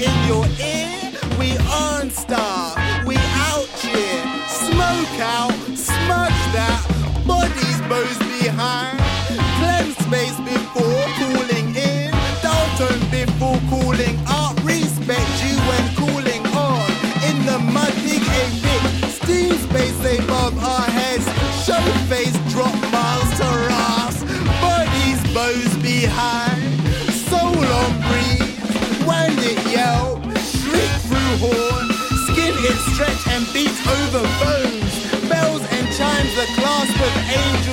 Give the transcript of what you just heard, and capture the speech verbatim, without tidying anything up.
in your ear. We aren't star, we out here. Smoke out, smudge that, bodies bows behind. Cleanse space before cooling in. Dalton before cooling up. Respect you when cooling on. In the mud, dig a bit. Steam space above our heads. Show face, drop miles to us. Bodies bows behind. Soul on breathe. Wind it yell. Shriek through horn. Skin it stretch and beat over bones. Bells and chimes, the clasp of angels.